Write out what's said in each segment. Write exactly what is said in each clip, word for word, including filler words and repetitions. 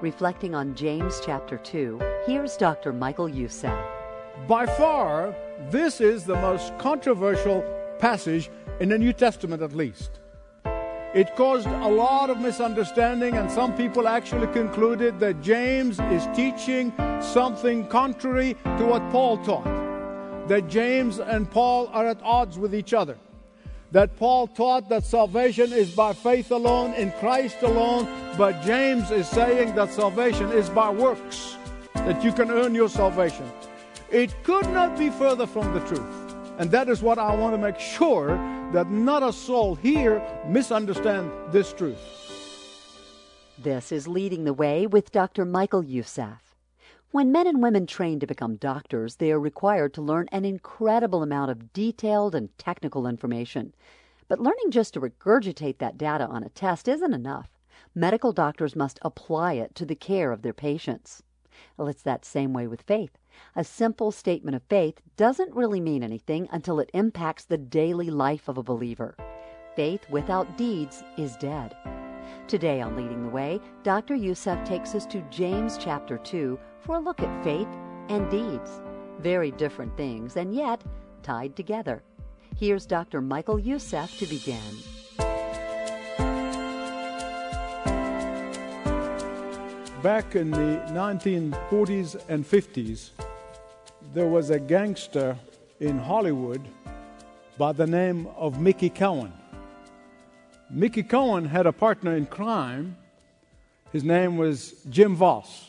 Reflecting on James chapter two, here's Doctor Michael Youssef. By far, this is the most controversial passage in the New Testament, at least. It caused a lot of misunderstanding, and some people actually concluded that James is teaching something contrary to what Paul taught, that James and Paul are at odds with each other, that Paul taught that salvation is by faith alone, in Christ alone, but James is saying that salvation is by works, that you can earn your salvation. It could not be further from the truth. And that is what I want to make sure, that not a soul here misunderstand this truth. This is Leading the Way with Doctor Michael Youssef. When men and women train to become doctors, they are required to learn an incredible amount of detailed and technical information. But learning just to regurgitate that data on a test isn't enough. Medical doctors must apply it to the care of their patients. Well, it's that same way with faith. A simple statement of faith doesn't really mean anything until it impacts the daily life of a believer. Faith without deeds is dead. Today on Leading the Way, Doctor Youssef takes us to James chapter two for a look at faith and deeds. Very different things, and yet tied together. Here's Doctor Michael Youssef to begin. Back in the nineteen forties and fifties, there was a gangster in Hollywood by the name of Mickey Cohen. Mickey Cohen had a partner in crime. His name was Jim Voss.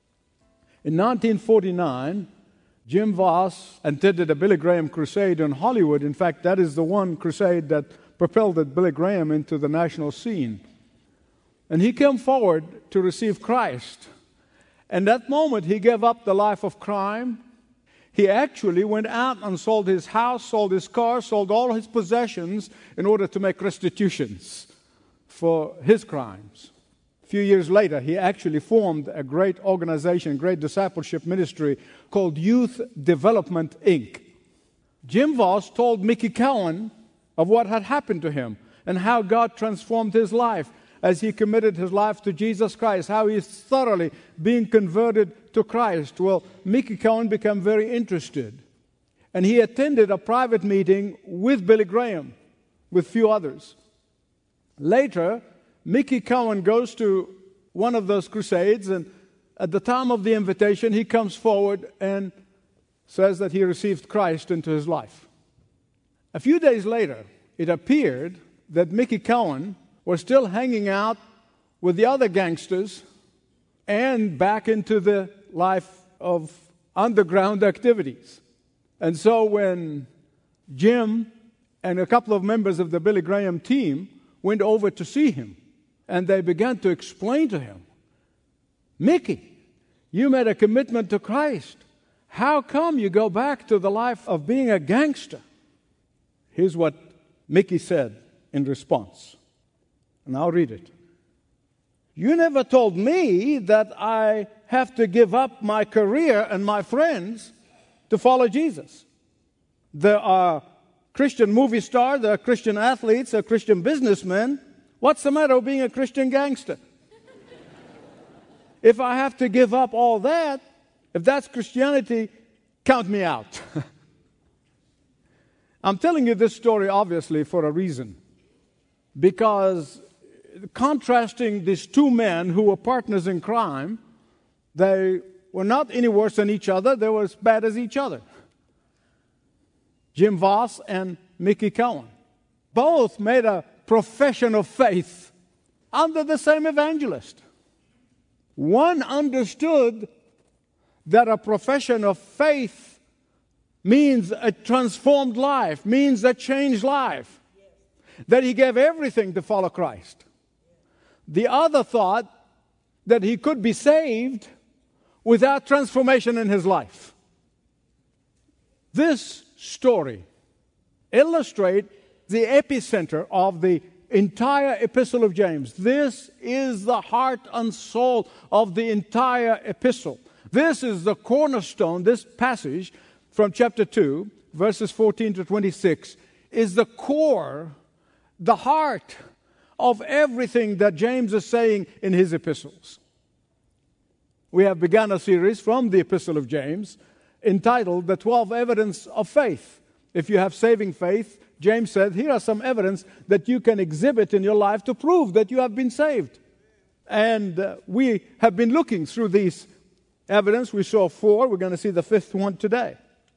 In nineteen forty-nine, Jim Voss attended a Billy Graham crusade in Hollywood. In fact, that is the one crusade that propelled Billy Graham into the national scene. And he came forward to receive Christ. And that moment, he gave up the life of crime. He actually went out and sold his house, sold his car, sold all his possessions in order to make restitutions for his crimes. A few years later, he actually formed a great organization, great discipleship ministry called Youth Development, Incorporated. Jim Voss told Mickey Cohen of what had happened to him and how God transformed his life as he committed his life to Jesus Christ, how he is thoroughly being converted to Christ. Well, Mickey Cohen became very interested, and he attended a private meeting with Billy Graham, with few others. Later, Mickey Cohen goes to one of those crusades, and at the time of the invitation, he comes forward and says that he received Christ into his life. A few days later, it appeared that Mickey Cohen was still hanging out with the other gangsters and back into the life of underground activities. And so when Jim and a couple of members of the Billy Graham team went over to see him, and they began to explain to him, Mickey, you made a commitment to Christ. How come you go back to the life of being a gangster? Here's what Mickey said in response. And I'll read it. You never told me that I have to give up my career and my friends to follow Jesus. There are Christian movie stars, there are Christian athletes, there are Christian businessmen. What's the matter with being a Christian gangster? If I have to give up all that, if that's Christianity, count me out. I'm telling you this story obviously for a reason. Because contrasting these two men who were partners in crime, they were not any worse than each other. They were as bad as each other. Jim Voss and Mickey Cohen. Both made a profession of faith under the same evangelist. One understood that a profession of faith means a transformed life, means a changed life. That he gave everything to follow Christ. The other thought that he could be saved without transformation in his life. This story illustrates the epicenter of the entire epistle of James. This is the heart and soul of the entire epistle. This is the cornerstone. This passage from chapter two, verses fourteen to twenty-six, is the core, the heart of everything that James is saying in his epistles. we have begun a series from the Epistle of James entitled The twelve Evidence of Faith. If you have saving faith, James said, here are some evidence that you can exhibit in your life to prove that you have been saved. And uh, we have been looking through these evidence. We saw four. We're going to see the fifth one today.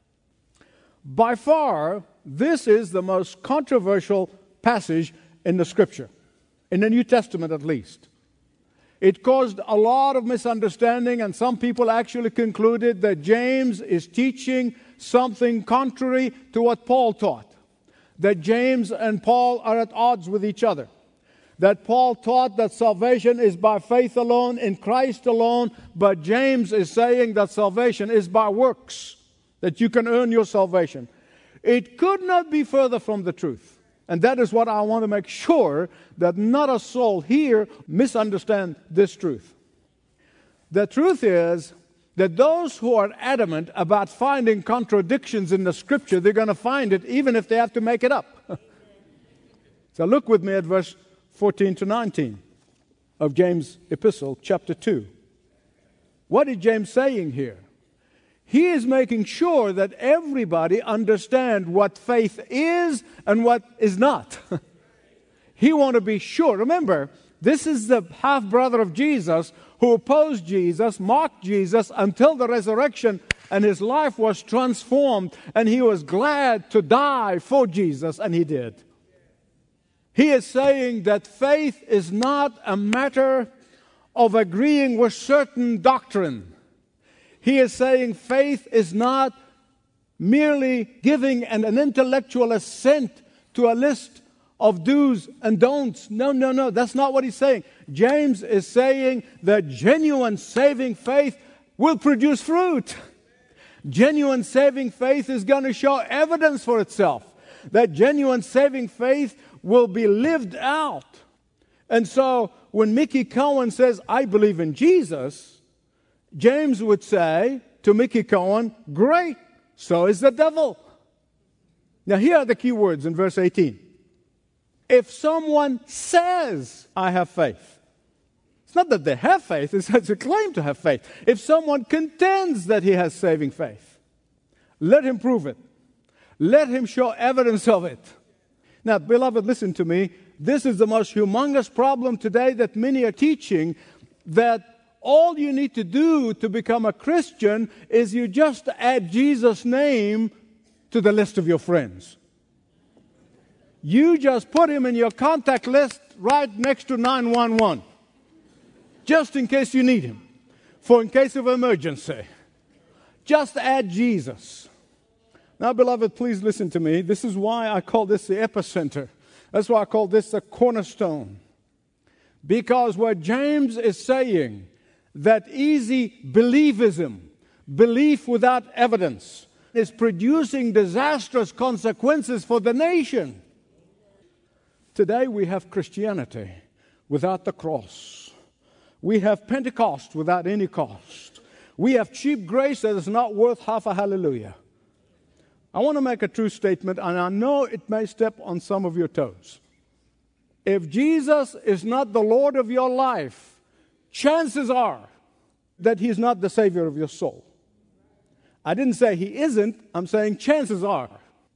By far, this is the most controversial passage in the Scripture, in the New Testament at least. It caused a lot of misunderstanding, and some people actually concluded that James is teaching something contrary to what Paul taught, that James and Paul are at odds with each other, that Paul taught that salvation is by faith alone, in Christ alone, but James is saying that salvation is by works, that you can earn your salvation. It could not be further from the truth. And that is what I want to make sure, that not a soul here misunderstand this truth. The truth is that those who are adamant about finding contradictions in the Scripture, they're going to find it even if they have to make it up. So look with me at verse fourteen to nineteen of James' epistle, chapter two. What is James saying here? He is making sure that everybody understand what faith is and what is not. He wants to be sure. Remember, this is the half-brother of Jesus who opposed Jesus, mocked Jesus until the resurrection, and his life was transformed, and he was glad to die for Jesus, and he did. He is saying that faith is not a matter of agreeing with certain doctrine. He is saying faith is not merely giving an, an intellectual assent to a list of do's and don'ts. No, no, no. That's not what he's saying. James is saying that genuine saving faith will produce fruit. Genuine saving faith is going to show evidence for itself. That genuine saving faith will be lived out. And so when Mickey Cohen says, I believe in Jesus, James would say to Mickey Cohen, great, so is the devil. Now here are the key words in verse eighteen. If someone says, I have faith. It's not that they have faith, it's a claim to have faith. If someone contends that he has saving faith, let him prove it. Let him show evidence of it. Now, beloved, listen to me. This is the most humongous problem today that many are teaching, that all you need to do to become a Christian is you just add Jesus' name to the list of your friends. You just put him in your contact list right next to nine one one. Just in case you need him. For in case of emergency. Just add Jesus. Now, beloved, please listen to me. This is why I call this the epicenter. That's why I call this the cornerstone. Because what James is saying, that easy believism, belief without evidence, is producing disastrous consequences for the nation. Today we have Christianity without the cross. We have Pentecost without any cost. We have cheap grace that is not worth half a hallelujah. I want to make a true statement, and I know it may step on some of your toes. If Jesus is not the Lord of your life, chances are that he's not the Savior of your soul. I didn't say he isn't. I'm saying chances are.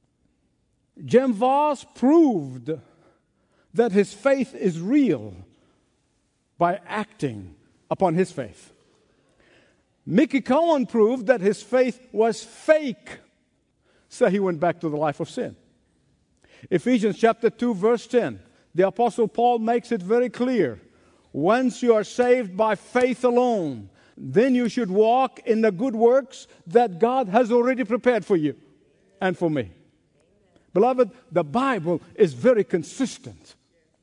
Jem Voss proved that his faith is real by acting upon his faith. Mickey Cohen proved that his faith was fake, so he went back to the life of sin. Ephesians chapter two, verse ten. The Apostle Paul makes it very clear. Once you are saved by faith alone, then you should walk in the good works that God has already prepared for you and for me. Beloved, the Bible is very consistent.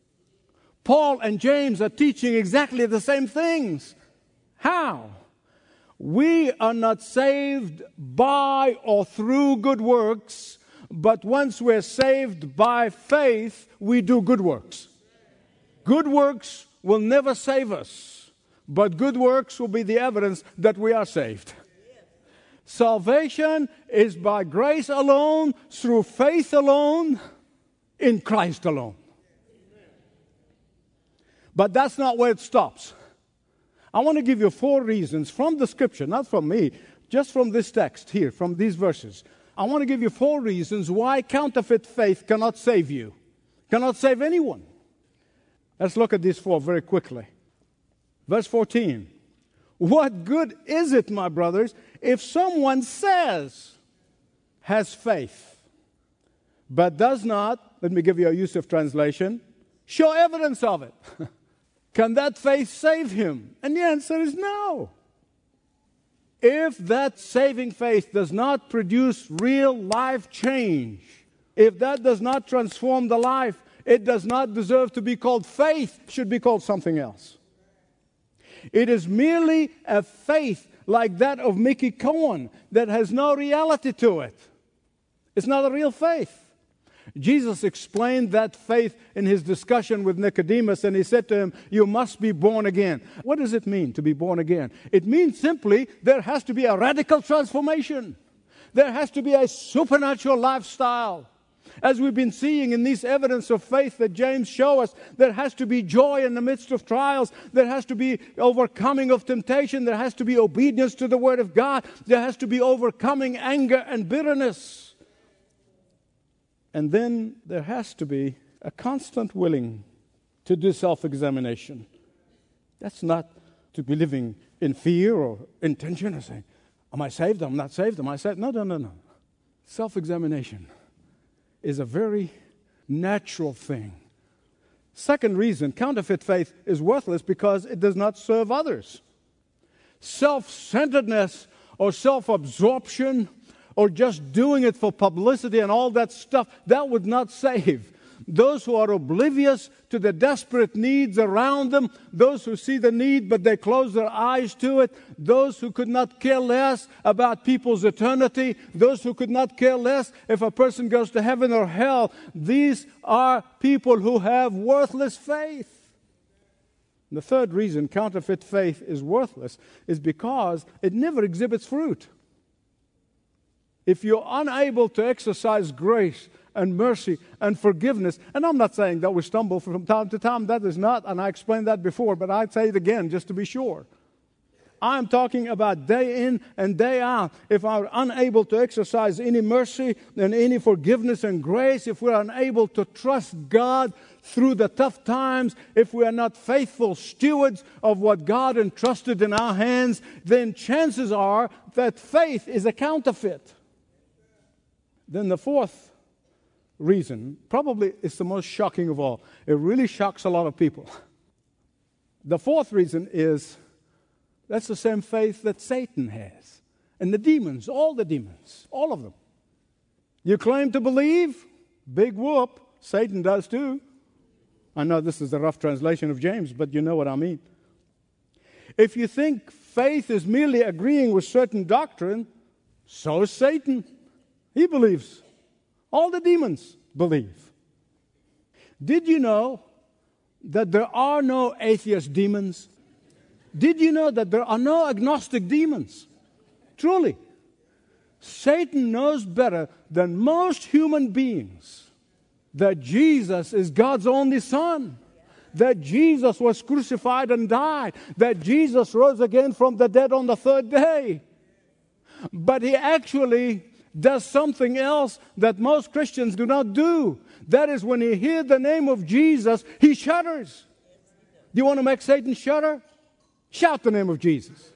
Paul and James are teaching exactly the same things. How? We are not saved by or through good works, but once we're saved by faith, we do good works. Good works will never save us, but good works will be the evidence that we are saved. Salvation is by grace alone, through faith alone, in Christ alone. But that's not where it stops. I want to give you four reasons from the Scripture, not from me, just from this text here, from these verses. I want to give you four reasons why counterfeit faith cannot save you, cannot save anyone. Let's look at these four very quickly. Verse fourteen. What good is it, my brothers, if someone says, has faith, but does not, let me give you a Yusuf translation, show evidence of it? Can that faith save him? And the answer is no. If that saving faith does not produce real life change, if that does not transform the life, it does not deserve to be called faith. It should be called something else. It is merely a faith like that of Mickey Cohen that has no reality to it. It's not a real faith. Jesus explained that faith in his discussion with Nicodemus, and he said to him, you must be born again. What does it mean to be born again? It means simply there has to be a radical transformation. There has to be a supernatural lifestyle. As we've been seeing in these evidence of faith that James shows us, there has to be joy in the midst of trials. There has to be overcoming of temptation. There has to be obedience to the Word of God. There has to be overcoming anger and bitterness. And then there has to be a constant willing to do self-examination. That's not to be living in fear or in tension or saying, am I saved? I'm not saved. Am I saved? No, no, no, no. Self-examination is a very natural thing. Second reason, counterfeit faith is worthless because it does not serve others. Self-centeredness or self-absorption or just doing it for publicity and all that stuff, that would not save. Those who are oblivious to the desperate needs around them, those who see the need but they close their eyes to it, those who could not care less about people's eternity, those who could not care less if a person goes to heaven or hell, these are people who have worthless faith. And the third reason counterfeit faith is worthless is because it never exhibits fruit. If you're unable to exercise grace and mercy and forgiveness, and I'm not saying that we stumble from time to time, that is not, and I explained that before, but I'd say it again just to be sure. I'm talking about day in and day out. If I'm unable to exercise any mercy and any forgiveness and grace, if we're unable to trust God through the tough times, if we are not faithful stewards of what God entrusted in our hands, then chances are that faith is a counterfeit. Then the fourth reason, probably is the most shocking of all. It really shocks a lot of people. The fourth reason is that's the same faith that Satan has. And the demons, all the demons, all of them. You claim to believe, big whoop, Satan does too. I know this is a rough translation of James, but you know what I mean. If you think faith is merely agreeing with certain doctrine, so is Satan. He believes. All the demons believe. Did you know that there are no atheist demons? Did you know that there are no agnostic demons? Truly. Satan knows better than most human beings that Jesus is God's only Son, that Jesus was crucified and died, that Jesus rose again from the dead on the third day. But he actually does something else that most Christians do not do. That is, when he hears the name of Jesus, he shudders. Do you want to make Satan shudder? Shout the name of Jesus.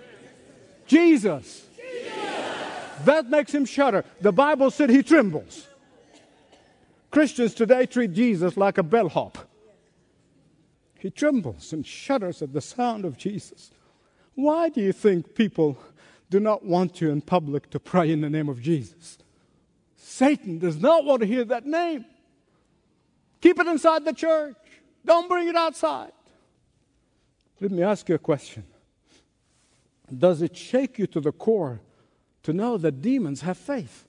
Jesus. Jesus. That makes him shudder. The Bible said he trembles. Christians today treat Jesus like a bellhop. He trembles and shudders at the sound of Jesus. Why do you think people do not want you in public to pray in the name of Jesus? Satan does not want to hear that name. Keep it inside the church. Don't bring it outside. Let me ask you a question. Does it shake you to the core to know that demons have faith?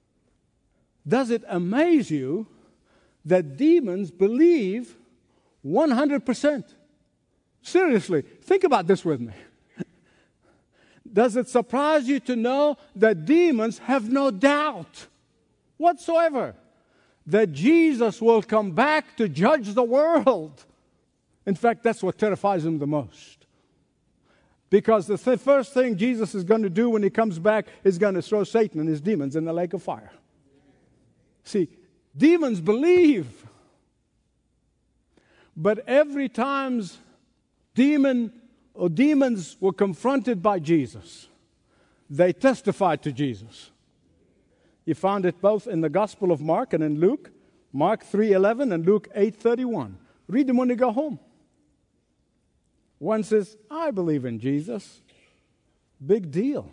Does it amaze you that demons believe one hundred percent? Seriously, think about this with me. Does it surprise you to know that demons have no doubt whatsoever that Jesus will come back to judge the world? In fact, that's what terrifies them the most. Because the th- first thing Jesus is going to do when he comes back is going to throw Satan and his demons in the lake of fire. See, demons believe. But every time demon or demons were confronted by Jesus, they testified to Jesus. You found it both in the Gospel of Mark and in Luke, Mark three eleven and Luke eight thirty-one. Read them when you go home. One says, I believe in Jesus. Big deal.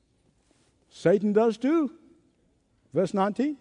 Satan does too. Verse nineteen.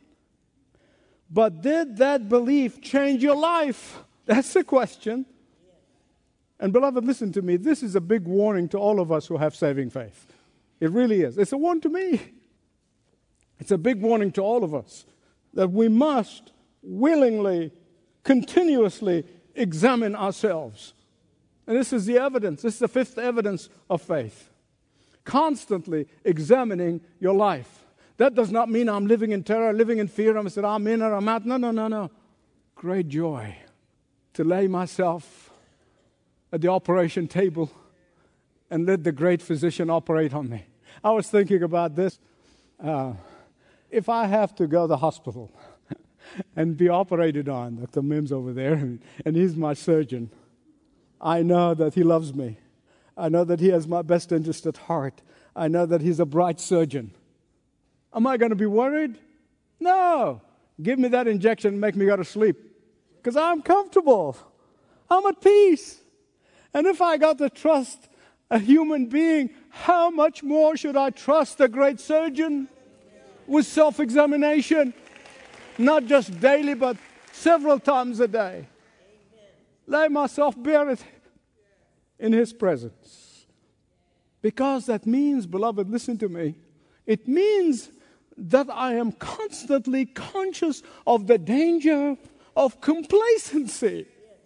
But did that belief change your life? That's the question. And beloved, listen to me. This is a big warning to all of us who have saving faith. It really is. It's a warning to me. It's a big warning to all of us that we must willingly, continuously examine ourselves. And this is the evidence. This is the fifth evidence of faith. Constantly examining your life. That does not mean I'm living in terror, living in fear. I'm saying, I'm in or I'm out. No, no, no, no. Great joy to lay myself at the operation table and let the great physician operate on me. I was thinking about this. Uh, if I have to go to the hospital and be operated on, Doctor Mims over there, and, and he's my surgeon, I know that he loves me. I know that he has my best interest at heart. I know that he's a bright surgeon. Am I going to be worried? No. Give me that injection and make me go to sleep. Because I'm comfortable. I'm at peace. And if I got to trust a human being, how much more should I trust a great surgeon? With self-examination. Not just daily, but several times a day. Lay myself bare it in His presence. Because that means, beloved, listen to me, it means that I am constantly conscious of the danger of complacency.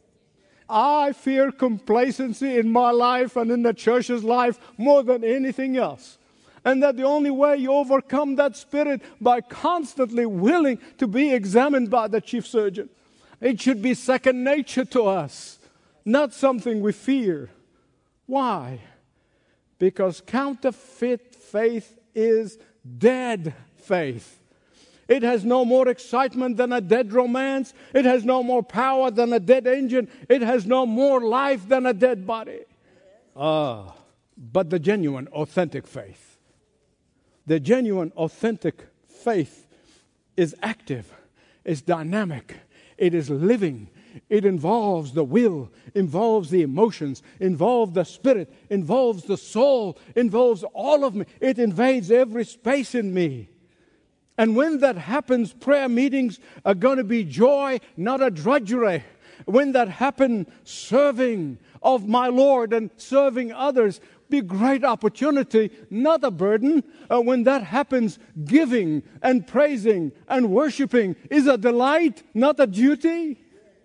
I fear complacency in my life and in the church's life more than anything else. And that the only way you overcome that spirit by constantly willing to be examined by the chief surgeon. It should be second nature to us, not something we fear. Why? Because counterfeit faith is dead faith. It has no more excitement than a dead romance. It has no more power than a dead engine. It has no more life than a dead body. Ah, but the genuine, authentic faith. The genuine, authentic faith is active, is dynamic, it is living. It involves the will, involves the emotions, involves the spirit, involves the soul, involves all of me. It invades every space in me. And when that happens, prayer meetings are going to be joy, not a drudgery. When that happens, serving of my Lord and serving others be great opportunity, not a burden. Uh, when that happens, giving and praising and worshiping is a delight, not a duty.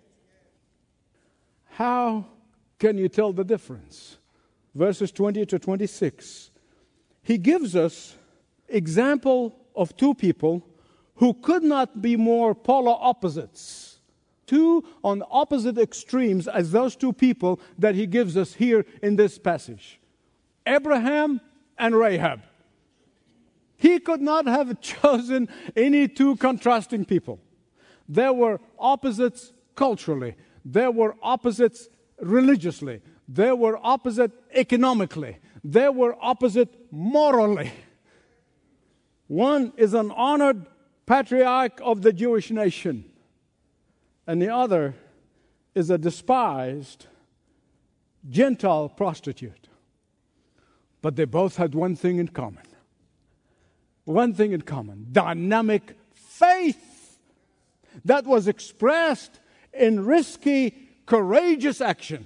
How can you tell the difference? Verses twenty to twenty-six. He gives us example of two people who could not be more polar opposites. Two on opposite extremes as those two people that he gives us here in this passage. Abraham and Rahab. He could not have chosen any two contrasting people. There were opposites culturally. There were opposites religiously. There were opposite economically. There were opposite morally. One is an honored patriarch of the Jewish nation, and the other is a despised Gentile prostitute. But they both had one thing in common. One thing in common. Dynamic faith that was expressed in risky, courageous action.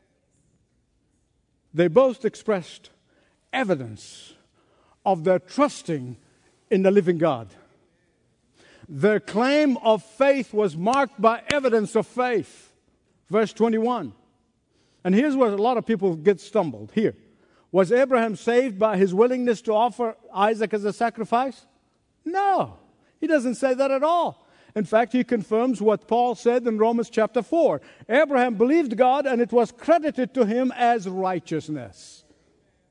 They both expressed evidence of their trusting in the living God. Their claim of faith was marked by evidence of faith. Verse twenty-one. And here's where a lot of people get stumbled. Here. Was Abraham saved by his willingness to offer Isaac as a sacrifice? No. He doesn't say that at all. In fact, he confirms what Paul said in Romans chapter four. Abraham believed God, and it was credited to him as righteousness.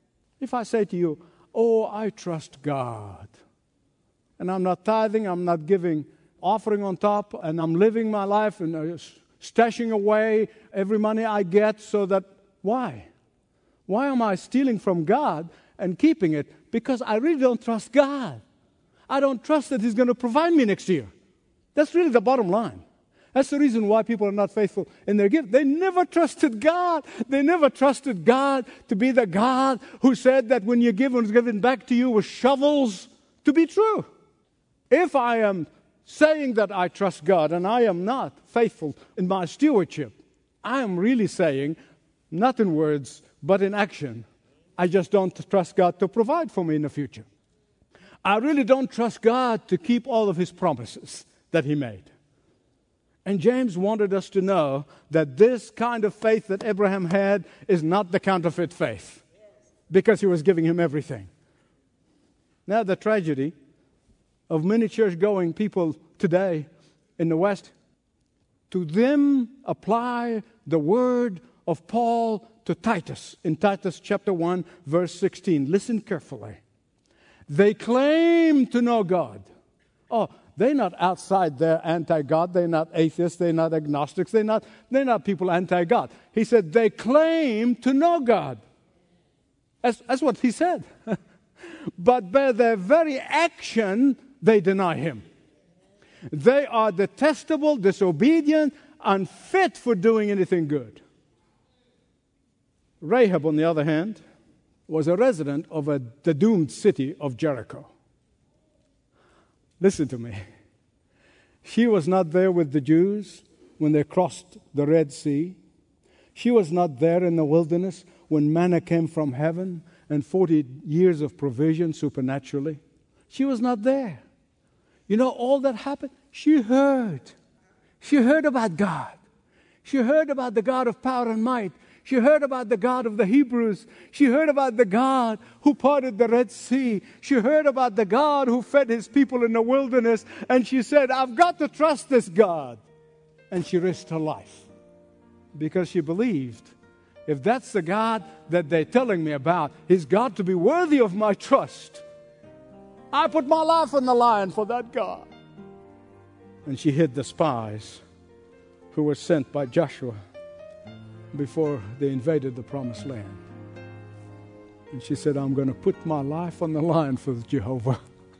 If I say to you, oh, I trust God, and I'm not tithing, I'm not giving offering on top, and I'm living my life and uh, stashing away every money I get so that, why? Why am I stealing from God and keeping it? Because I really don't trust God. I don't trust that He's going to provide me next year. That's really the bottom line. That's the reason why people are not faithful in their gift. They never trusted God. They never trusted God to be the God who said that when you give, it's given back to you with shovels, to be true. If I am saying that I trust God and I am not faithful in my stewardship, I am really saying, not in words, but in action, I just don't trust God to provide for me in the future. I really don't trust God to keep all of His promises that He made. And James wanted us to know that this kind of faith that Abraham had is not the counterfeit faith, because he was giving him everything. Now, the tragedy of many church-going people today in the West, to them apply the word of Paul to Titus in Titus chapter one, verse sixteen. Listen carefully. They claim to know God. Oh, they're not outside, they're anti-God. They're not atheists. They're not agnostics. They're not, they're not people anti-God. He said they claim to know God. That's, that's what he said. But by their very action, they deny Him. They are detestable, disobedient, unfit for doing anything good. Rahab, on the other hand, was a resident of a, the doomed city of Jericho. Listen to me. She was not there with the Jews when they crossed the Red Sea. She was not there in the wilderness when manna came from heaven and forty years of provision supernaturally. She was not there. You know, all that happened, she heard. She heard about God. She heard about the God of power and might. She heard about the God of the Hebrews. She heard about the God who parted the Red Sea. She heard about the God who fed His people in the wilderness. And she said, I've got to trust this God. And she risked her life because she believed, if that's the God that they're telling me about, He's got to be worthy of my trust. I put my life on the line for that God. And she hid the spies who were sent by Joshua before they invaded the promised land. And she said, I'm going to put my life on the line for Jehovah.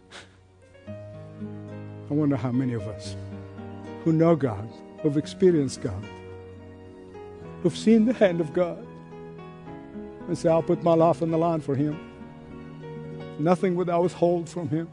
I wonder how many of us who know God, who've experienced God, who've seen the hand of God, and say, I'll put my life on the line for Him. Nothing would I withhold from Him.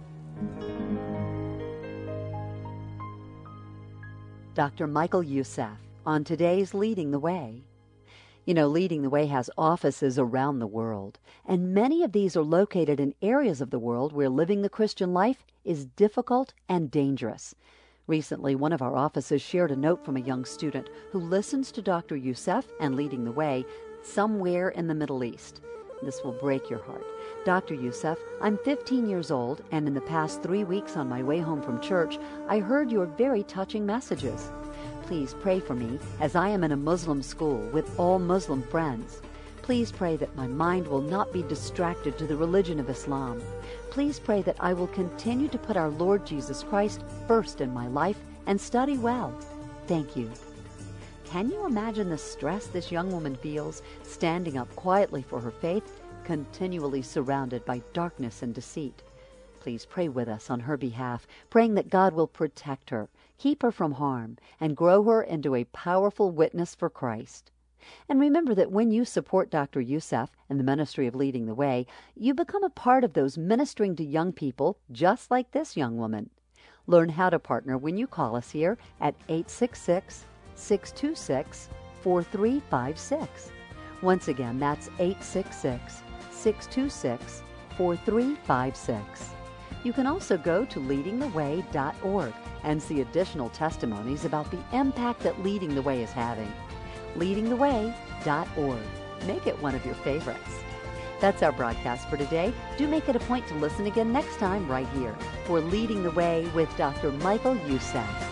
Doctor Michael Youssef on today's Leading the Way. You know, Leading the Way has offices around the world, and many of these are located in areas of the world where living the Christian life is difficult and dangerous. Recently, one of our offices shared a note from a young student who listens to Doctor Youssef and Leading the Way somewhere in the Middle East. This will break your heart. Doctor Youssef, I'm fifteen years old, and in the past three weeks on my way home from church, I heard your very touching messages. Please pray for me, as I am in a Muslim school with all Muslim friends. Please pray that my mind will not be distracted to the religion of Islam. Please pray that I will continue to put our Lord Jesus Christ first in my life and study well. Thank you. Can you imagine the stress this young woman feels, standing up quietly for her faith, continually surrounded by darkness and deceit? Please pray with us on her behalf, praying that God will protect her, keep her from harm, and grow her into a powerful witness for Christ. And remember that when you support Doctor Youssef and the ministry of Leading the Way, you become a part of those ministering to young people just like this young woman. Learn how to partner when you call us here at eight six six, six two six, four three five six. Once again, that's eight six six, six two six, four three five six. You can also go to leading the way dot org and see additional testimonies about the impact that Leading the Way is having. leading the way dot org. Make it one of your favorites. That's our broadcast for today. Do make it a point to listen again next time right here for Leading the Way with Doctor Michael Youssef.